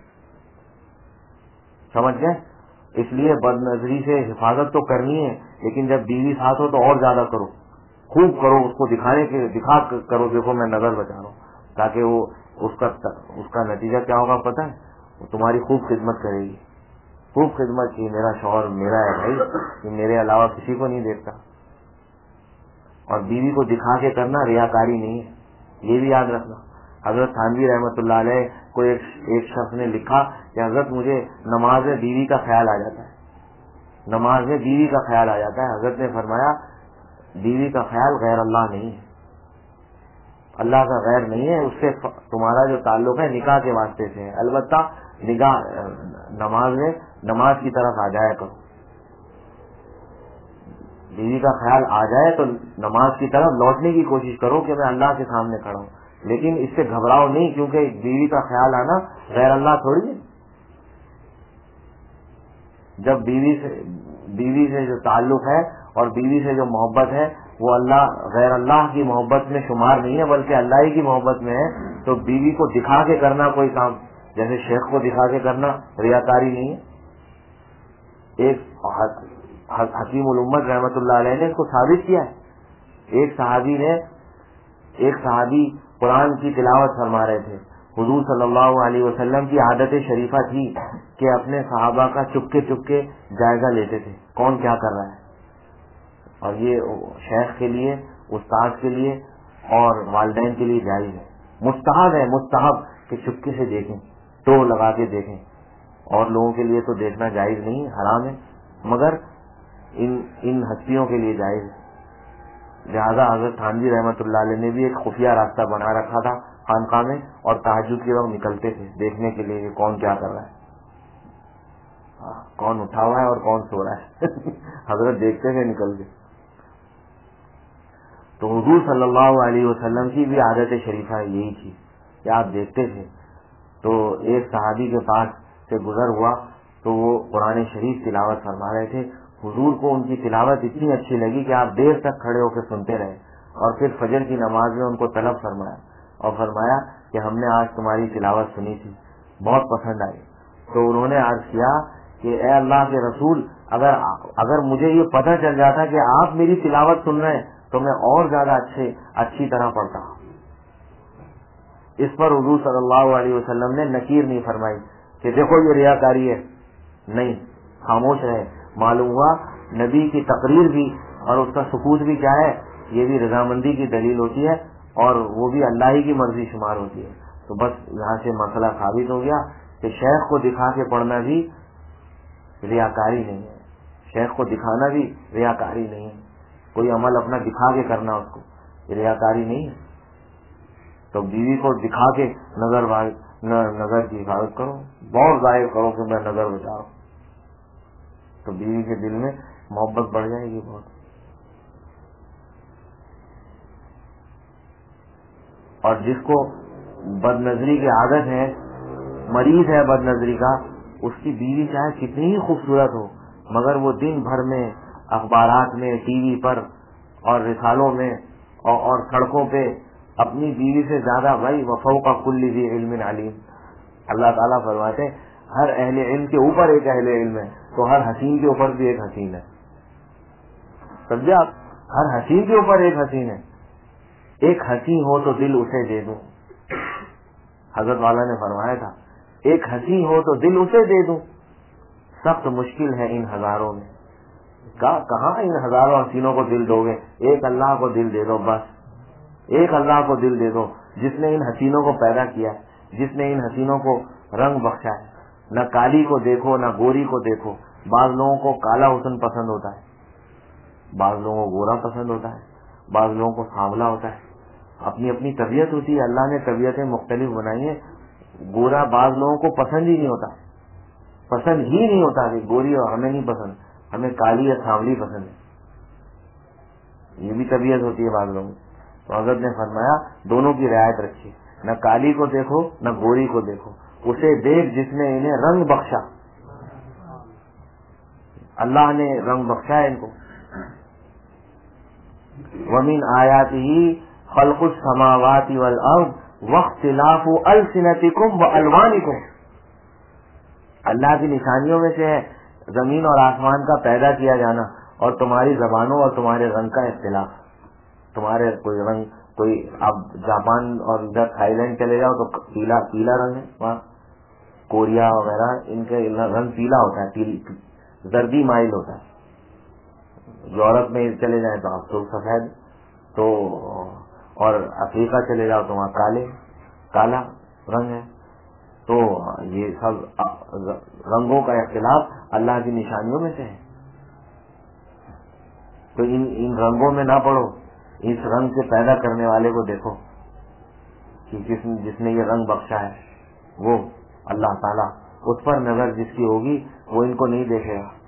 سمجھ گئے؟ اس لیے بد نظری سے حفاظت تو کرنی ہے، لیکن جب بیوی ساتھ ہو تو اور زیادہ کرو، خوب کرو، اس کو دکھا کرو دیکھو میں نظر بچا رہا ہوں، تاکہ وہ اس کا نتیجہ کیا ہوگا پتہ ہے؟ وہ تمہاری خوب خدمت کرے گی، خوب خدمت کی، میرا شوہر میرا ہے بھائی، کہ میرے علاوہ کسی کو نہیں دیکھتا۔ اور بیوی کو دکھا کے کرنا ریاکاری نہیں ہے، یہ بھی یاد رکھنا۔ حضرت تھانوی رحمۃ اللہ علیہ کو ایک شخص نے لکھا کہ حضرت مجھے نماز میں بیوی کا خیال آ جاتا ہے، نماز میں بیوی کا خیال آ جاتا ہے۔ حضرت نے فرمایا بیوی کا خیال غیر اللہ نہیں ہے، اللہ کا غیر نہیں ہے، اس سے تمہارا جو تعلق ہے نکاح کے واسطے سے ہے، البتہ نماز کی طرف آ جایا کرو، بیوی کا خیال آ جائے تو نماز کی طرف لوٹنے کی کوشش کرو کہ میں اللہ کے سامنے کھڑا ہوں، لیکن اس سے گھبراؤ نہیں، کیونکہ بیوی کا خیال آنا غیر اللہ تھوڑی ہے، جب بیوی سے جو تعلق ہے اور بیوی سے جو محبت ہے وہ غیر اللہ کی محبت میں شمار نہیں ہے بلکہ اللہ ہی کی محبت میں ہے، تو بیوی کو دکھا کے کرنا کوئی کام، جیسے شیخ کو دکھا کے کرنا ریاکاری نہیں ہے۔ ایک حکیم الامت رحمت اللہ علیہ نے اس کو ثابت کیا ہے۔ ایک صحابی قرآن کی تلاوت فرما رہے تھے، حضور صلی اللہ علیہ وسلم کی عادت شریفہ تھی کہ اپنے صحابہ کا چپکے چپکے جائزہ لیتے تھے کون کیا کر رہا ہے، اور یہ شیخ کے لیے، استاد کے لیے اور والدین کے لیے جائز ہے، مستحب کہ چپکے سے دیکھیں، ٹو لگا کے دیکھیں، اور لوگوں کے لیے تو دیکھنا جائز نہیں، حرام ہے، مگر ان ہستیوں کے لیے جائز ہے۔ لہذا حضرت تھانوی رحمت اللہ علیہ نے بھی ایک خفیہ راستہ بنا رکھا تھا خانقاہ میں، اور تہجد کے وقت نکلتے تھے دیکھنے کے لیے کہ کون کیا کر رہا ہے، کون اٹھا ہوا ہے اور کون سو رہا ہے حضرت دیکھتے تھے نکل کے۔ تو حضور صلی اللہ علیہ وسلم کی بھی عادت شریفہ یہی تھی کہ آپ دیکھتے تھے۔ تو ایک صحابی کے پاس سے گزر ہوا تو وہ قرآن شریف تلاوت فرما رہے تھے، حضور کو ان کی تلاوت اتنی اچھی لگی کہ آپ دیر تک کھڑے ہو کے سنتے رہے، اور پھر فجر کی نماز میں ان کو طلب فرمایا اور فرمایا کہ ہم نے آج تمہاری تلاوت سنی تھی، بہت پسند آئی۔ تو انہوں نے عرض کیا کہ اے اللہ کے رسول، اگر مجھے یہ پتہ چل جاتا کہ آپ میری تلاوت سن رہے ہیں تو میں اور زیادہ اچھی طرح پڑھتا۔ اس پر حضور صلی اللہ علیہ وسلم نے نکیر نہیں فرمائی کہ دیکھو یہ ریاکاری ہے، نہیں، خاموش رہے۔ معلوم ہوا نبی کی تقریر بھی اور اس کا سکوت بھی کیا ہے، یہ بھی رضامندی کی دلیل ہوتی ہے، اور وہ بھی اللہ ہی کی مرضی شمار ہوتی ہے۔ تو بس یہاں سے مسئلہ ثابت ہو گیا کہ شیخ کو دکھا کے پڑھنا بھی ریاکاری نہیں ہے، شیخ کو دکھانا بھی ریاکاری نہیں ہے، کوئی عمل اپنا دکھا کے کرنا اس کو ریاکاری نہیں ہے۔ تو بیوی کو دکھا کے نظر کی حفاظت کرو، بہت ظاہر کرو کہ میں نظر بچا رہا ہوں، تو بیوی کے دل میں محبت بڑھ جائے گی بہت۔ اور جس کو بد نظری کی عادت ہے، مریض ہے بد نظری کا، اس کی بیوی چاہے کتنی ہی خوبصورت ہو مگر وہ دن بھر میں اخبارات میں، ٹی وی پر اور رسالوں میں اور سڑکوں پہ اپنی بیوی سے زیادہ، بھائی وفوق کل ذی علم علیم، اللہ تعالیٰ فرماتے ہیں ہر اہل علم کے اوپر ایک اہل علم ہے، تو ہر حسین کے اوپر بھی ایک حسین ہے، سمجھے آپ؟ ہر حسین کے اوپر ایک حسین ہے۔ ایک حسین ہو تو دل اسے دے دوں، حضرت والا نے فرمایا تھا ایک حسین ہو تو دل اسے دے دوں، سخت مشکل ہے ان ہزاروں میں۔ کہاں ان ہزاروں حسینوں کو دل دو گے، ایک اللہ کو دل دے دو، بس ایک اللہ کو دل دے دو جس نے ان حسینوں کو پیدا کیا ہے، جس نے ان حسینوں کو رنگ بخشا ہے۔ نہ کالی کو دیکھو نہ گوری کو دیکھو، بعض لوگوں کو کالا حسن پسند ہوتا ہے، بعض لوگوں کو گورا پسند ہوتا ہے، بعض لوگوں کو سانولا ہوتا ہے، اپنی اپنی طبیعت ہوتی ہے، اللہ نے طبیعتیں مختلف بنائی ہیں۔ گورا بعض لوگوں کو پسند ہی نہیں ہوتا، پسند ہی نہیں ہوتا کہ گوری اور ہمیں نہیں پسند، ہمیں کالی یا سانولی پسند ہے، یہ بھی طبیعت ہوتی ہے بعض لوگوں کی۔ تو حضرت نے فرمایا دونوں کی رعایت رکھی، نہ کالی کو دیکھو نہ گوری کو دیکھو، اسے دیکھ جس نے انہیں رنگ بخشا، اللہ نے رنگ بخشا ہے ان کو۔ وَمِنْ آيَاتِهِ خَلْقُ السَّمَاوَاتِ وَالْأَرْضِ وَاخْتِلَافُ أَلْسِنَتِكُمْ وَأَلْوَانِكُمْ، اللہ کی نشانیوں میں سے ہے زمین اور آسمان کا پیدا کیا جانا اور تمہاری زبانوں اور تمہارے رنگ کا اختلاف۔ تمہارے کوئی رنگ، کوئی اب جاپان اور ادھر تھائی لینڈ چلے جاؤ تو پیلا رنگ ہے، وہاں کوریا وغیرہ ان کے رنگ پیلا ہوتا ہے، زردی مائل ہوتا ہے۔ یورپ میں چلے جائیں تو آپ تو سفید، تو اور افریقہ چلے جاؤ تو وہاں کالا رنگ ہے۔ تو یہ سب رنگوں کا اختلاف اللہ کی نشانیوں میں سے ہے۔ تو ان رنگوں میں نہ پڑو، اس رنگ سے پیدا کرنے والے کو دیکھو کہ جس نے یہ رنگ بخشا ہے وہ اللہ تعالیٰ، اس پر نظر جس کی ہوگی وہ ان کو نہیں دیکھے گا،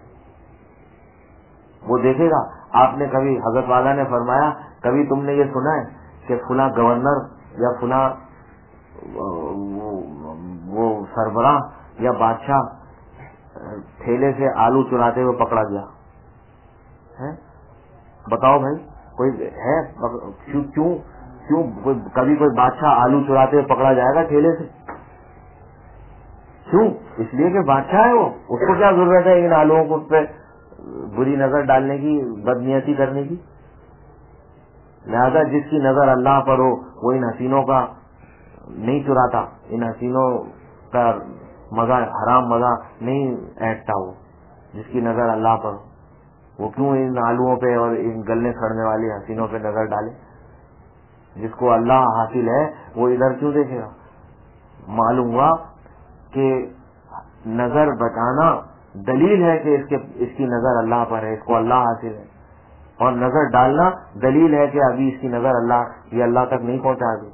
وہ دیکھے گا۔ آپ نے کبھی، حضرت والا نے فرمایا کبھی تم نے یہ سنا ہے کہ فلاں گورنر یا فلاں وہ سربراہ یا بادشاہ ٹھیلے سے آلو چراتے ہوئے پکڑا گیا ہے؟ بتاؤ بھائی کوئی ہے؟ کیوں کبھی کوئی بادشاہ آلو چراتے ہوئے پکڑا جائے گا ٹھیلے سے؟ کیوں؟ اس لیے کہ بادشاہ ہے وہ، اس کو کیا ضرورت ہے ان آلوؤں کو اس پہ بری نظر ڈالنے کی، بدنیتی کرنے کی؟ لہذا جس کی نظر اللہ پر ہو وہ ان حسینوں کا نہیں چراتا، ان حسینوں کا مزہ، حرام مزہ نہیں اینٹتا۔ وہ جس کی نظر اللہ پر ہو وہ کیوں ان آلوؤں پہ اور ان گلنے سڑنے والی حسینوں پہ نظر ڈالے؟ جس کو اللہ حاصل ہے وہ ادھر کیوں دیکھے گا؟ معلوم ہوا کہ نظر بچانا دلیل ہے کہ اس کی نظر اللہ پر ہے، اس کو اللہ حاصل ہے، اور نظر ڈالنا دلیل ہے کہ ابھی اس کی نظر یہ اللہ تک نہیں پہنچا دی۔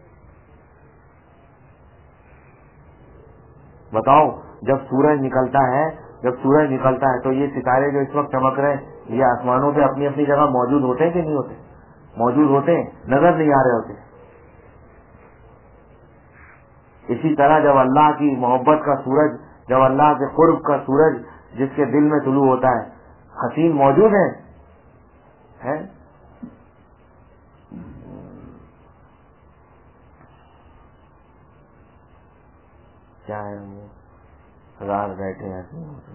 بتاؤ جب سورج نکلتا ہے تو یہ ستارے جو اس وقت چمک رہے ہیں یہ آسمانوں پہ اپنی اپنی جگہ موجود ہوتے ہیں کہ نہیں ہوتے؟ موجود ہوتے ہیں، نظر نہیں آ رہے ہوتے۔ اسی طرح جب اللہ کی محبت کا سورج، جب اللہ کے قرب کا سورج جس کے دل میں طلوع ہوتا ہے، حسین موجود ہے کیا ہے؟ ہزار بیٹھے ہیں۔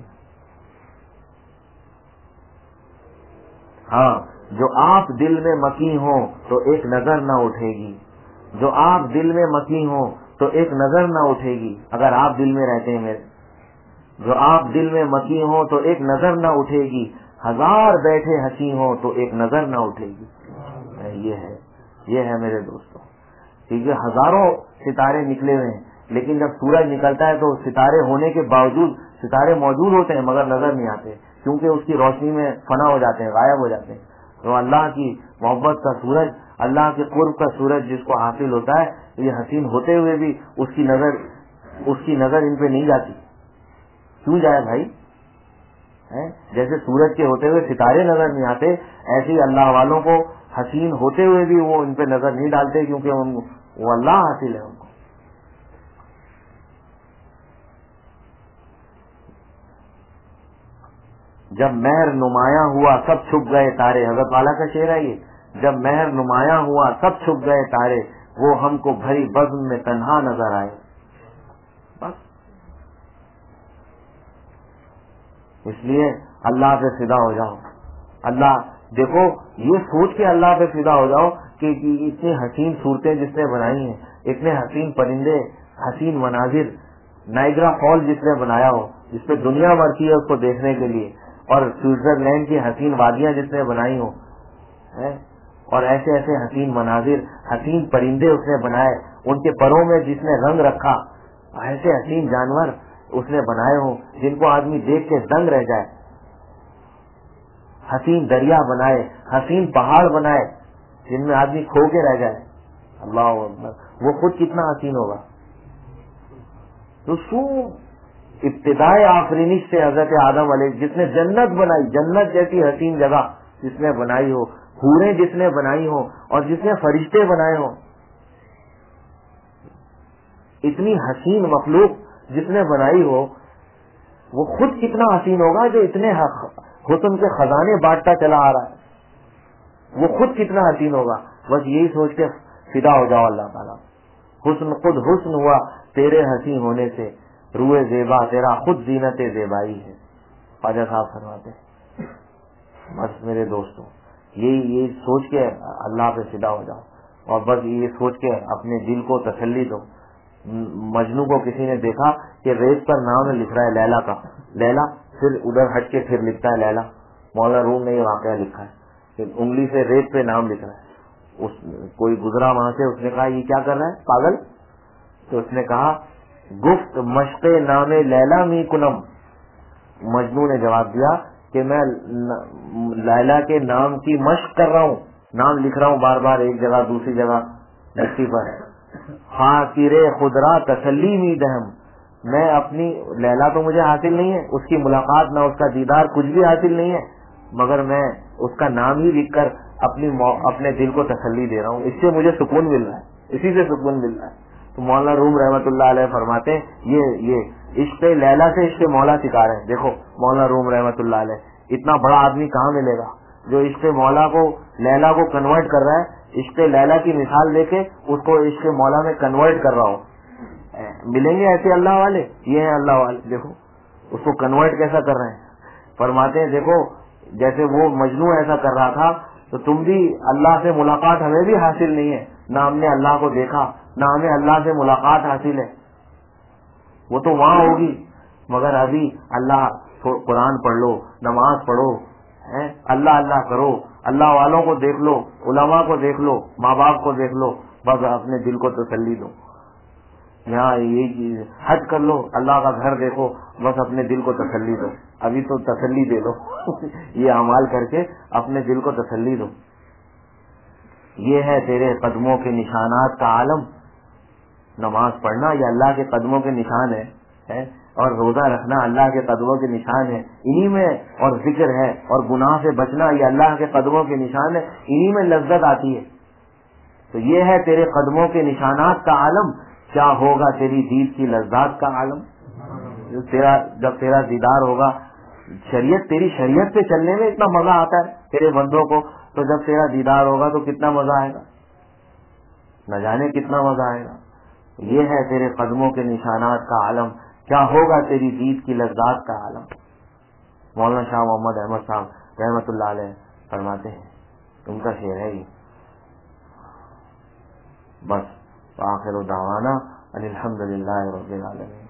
ہاں، جو آپ دل میں مکی ہوں تو ایک نظر نہ اٹھے گی، جو آپ دل میں مکی ہوں تو ایک نظر نہ اٹھے گی۔ اگر آپ دل میں رہتے ہیں میرے، جو آپ دل میں مکی ہوں تو ایک نظر نہ اٹھے گی، ہزار بیٹھے ہنسی ہوں تو ایک نظر نہ اٹھے گی۔ یہ ہے میرے دوستوں، کیونکہ ہزاروں ستارے نکلے ہوئے ہیں، لیکن جب سورج نکلتا ہے تو ستارے ہونے کے باوجود ستارے موجود ہوتے ہیں مگر نظر نہیں آتے، کیونکہ اس کی روشنی میں فنا ہو جاتے ہیں، غائب ہو جاتے ہیں۔ تو اللہ کی محبت کا سورج، اللہ کے قرب کا سورج جس کو حاصل ہوتا ہے، یہ حسین ہوتے ہوئے بھی اس کی نظر ان پہ نہیں جاتی۔ کیوں جائے بھائی؟ جیسے سورج کے ہوتے ہوئے ستارے نظر نہیں آتے، ایسے ہی اللہ والوں کو حسین ہوتے ہوئے بھی وہ ان پہ نظر نہیں ڈالتے، کیونکہ وہ اللہ حاصل ہے ان کو۔ جب مہر نمایاں ہوا سب چھپ گئے تارے، حضرت والا کا شعر ہے یہ، جب مہر نمایاں ہوا سب چھپ گئے تارے، وہ ہم کو بھری بزم میں تنہا نظر آئے۔ بس اس لیے اللہ پہ فدا ہو جاؤ۔ اللہ دیکھو، یہ سوچ کے اللہ پہ فدا ہو جاؤ کہ اتنی حسین صورتیں جس نے بنائی ہیں، اتنے حسین پرندے، حسین مناظر، نائگرا فال جس نے بنایا ہو، جس پہ دنیا مرتی ہے اس کو دیکھنے کے لیے، اور سوئٹزرلینڈ کی حسین وادیاں جس نے بنائی ہو، اور ایسے ایسے حسین مناظر، حسین پرندے اس نے بنائے، ان کے پروں میں جس نے رنگ رکھا، ایسے حسین جانور اس نے بنائے ہوں جن کو آدمی دیکھ کے دنگ رہ جائے، حسین دریا بنائے، حسین پہاڑ بنائے جن میں آدمی کھو کے رہ جائے۔ اللہ اکبر، وہ خود کتنا حسین ہوگا۔ تو ابتدائے آفرینش سے حضرت آدم علیہ، جس نے جنت بنائی، جنت جیسی حسین جگہ جس نے بنائی ہو، حوریں جس نے بنائی ہو، اور جس نے فرشتے بنائے ہوں، اتنی حسین مخلوق جس نے بنائی ہو، وہ خود کتنا حسین ہوگا جو اتنے حسن کے خزانے بانٹتا چلا آ رہا ہے، وہ خود کتنا حسین ہوگا۔ بس یہی سوچ کے فدا ہو جاؤ اللہ تعالیٰ۔ حسن خود حسن ہوا تیرے حسین ہونے سے، روئے زیبا تیرا خود زینت زیبائی ہے، خواجہ صاحب فرماتے ہیں۔ بس میرے دوستوں، یہی سوچ کے اللہ پہ فدا ہو جاؤ، اور بس یہ سوچ کے اپنے دل کو تسلی دو۔ مجنو کو کسی نے دیکھا کہ ریت پر نام لکھ رہا ہے لیلا کا، لیلا، پھر ادھر ہٹ کے پھر لکھتا ہے لیلا۔ مولانا روم نے یہ واقعہ لکھا ہے کہ انگلی سے ریت پہ نام لکھ رہا ہے۔ کوئی گزرا وہاں سے، اس نے کہا یہ کیا کر رہا ہے پاگل؟ تو اس نے کہا گفت مشق نام لیلا می کنم۔ مجنو نے جواب دیا کہ میں لیلا کے نام کی مشق کر رہا ہوں، نام لکھ رہا ہوں بار بار، ایک جگہ دوسری جگہ مٹی پر۔ خاطر خدرا تسلی می دہم، میں اپنی لیلا تو مجھے حاصل نہیں ہے، اس کی ملاقات نہ اس کا دیدار کچھ بھی حاصل نہیں ہے، مگر میں اس کا نام ہی لکھ کر اپنے دل کو تسلی دے رہا ہوں، اس سے مجھے سکون مل رہا ہے، اسی سے سکون مل رہا ہے۔ تو مولانا روم رحمت اللہ علیہ فرماتے ہیں عشق لیلا سے عشق مولا سکھا رہے ہیں. دیکھو مولانا روم رحمت اللہ علیہ اتنا بڑا آدمی کہاں ملے گا جو عشق مولا کو لیلا کو کنورٹ کر رہا ہے, عشق لیلا کی مثال لے کے اس کو عشق مولا میں کنورٹ کر رہا ہو. ملیں گے ایسے اللہ والے؟ یہ ہیں اللہ والے. دیکھو اس کو کنورٹ کیسا کر رہے ہیں. فرماتے ہیں دیکھو جیسے وہ مجنوں ایسا کر رہا تھا تو تم بھی اللہ سے ملاقات ہمیں بھی حاصل نہیں ہے, نہ ہم نے اللہ کو دیکھا نہ ہمیں اللہ سے ملاقات حاصل ہے. وہ تو وہاں ہوگی مگر ابھی اللہ قرآن پڑھ لو, نماز پڑھو, اللہ اللہ کرو, اللہ والوں کو دیکھ لو, علماء کو دیکھ لو, ماں باپ کو دیکھ لو, بس اپنے دل کو تسلی دو. یہاں یہ چیز حج کر لو, اللہ کا گھر دیکھو, بس اپنے دل کو تسلی دو. ابھی تو تسلی دے دو یہ اعمال کر کے اپنے دل کو تسلی دو. یہ ہے تیرے قدموں کے نشانات کا عالم. نماز پڑھنا یہ اللہ کے قدموں کے نشان ہے, اور روزہ رکھنا اللہ کے قدموں کے نشان ہے. انہی میں اور ذکر ہے, اور گناہ سے بچنا یہ اللہ کے قدموں کے نشان ہے. انہی میں لذت آتی ہے. تو یہ ہے تیرے قدموں کے نشانات کا عالم. کیا ہوگا تیری دید کی لذات کا عالم. جب تیرا دیدار ہوگا, شریعت تیری شریعت پہ چلنے میں اتنا مزہ آتا ہے تیرے بندوں کو, تو جب تیرا دیدار ہوگا تو کتنا مزہ آئے گا, نہ جانے کتنا مزہ آئے گا. یہ ہے تیرے قدموں کے نشانات کا عالم. کیا ہوگا تیری دید کی لذات کا عالم. مولانا شاہ محمد احمد صاحب رحمت اللہ علیہ فرماتے ہیں, ان کا شعر ہے یہ. بس آخر دعوانا ان الحمد للہ رب العالمین.